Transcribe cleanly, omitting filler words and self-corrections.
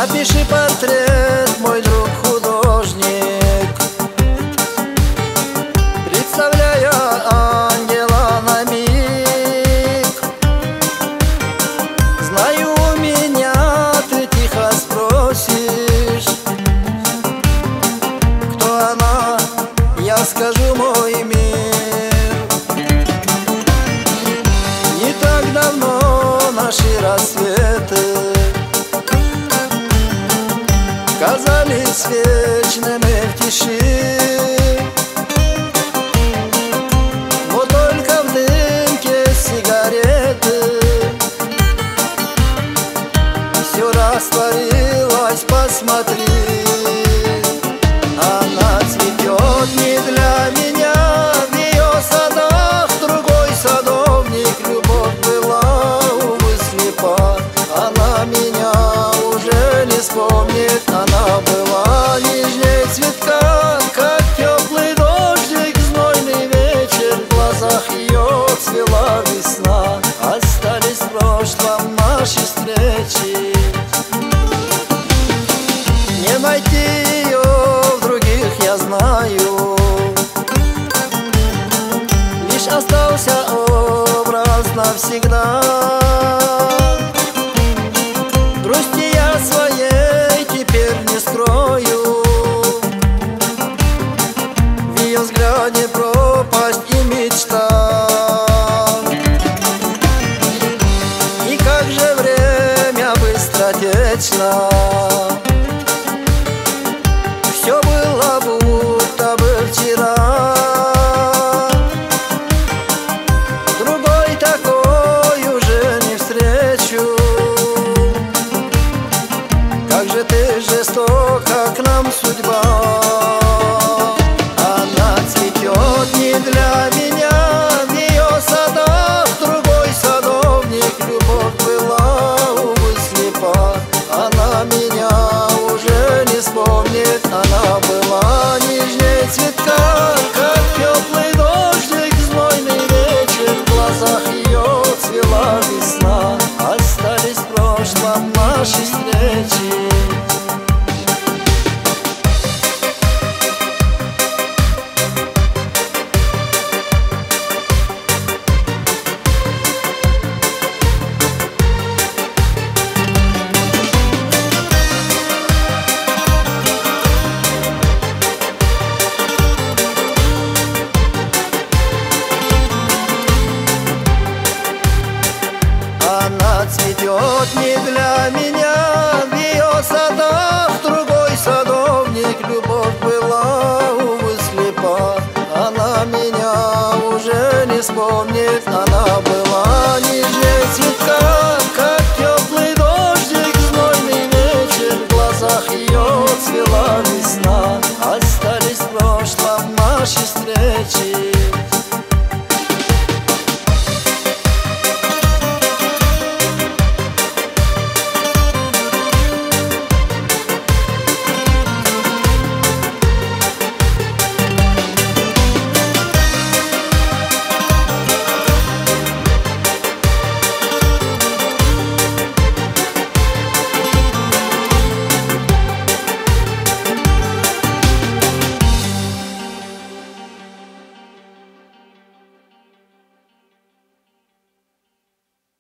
Напиши портрет, мой друг художник, представляя ангела на миг. Знаю, у меня ты тихо спросишь, кто она, я скажу: мой мир. Не так давно наши рассветы казались вечными в тиши, но только в дымке сигареты все растворилось, посмотри. Она цветет не для меня, в ее садах другой садовник. Любовь была, увы, слепа, она меня уже не вспомнит. Она была нежней цветка, как теплый дождик, знойный вечер. В глазах ее цвела весна, остались в прошлом наши встречи. Не найти ее в других, я знаю, лишь остался образ навсегда. Грусти я своей теперь не скрою, в ее взгляде пропасть и мечта. И как же время быстротечно, все было будто бы вчера. Другой такой уже не встречу. Как же ты жестока к нам, судьба. Она цветет не для меня, в ее садах другой садовник. Любовь была, увы, слепа, она меня уже не вспомнит. Она была нежней цветка, как теплый дождик, знойный вечер. В глазах ее цвела весна, остались в прошлом наши встречи. Она цветет не для меня, в ее садах другой садовник. Любовь была, увы, слепа, она меня уже не вспомнит. Она была нежней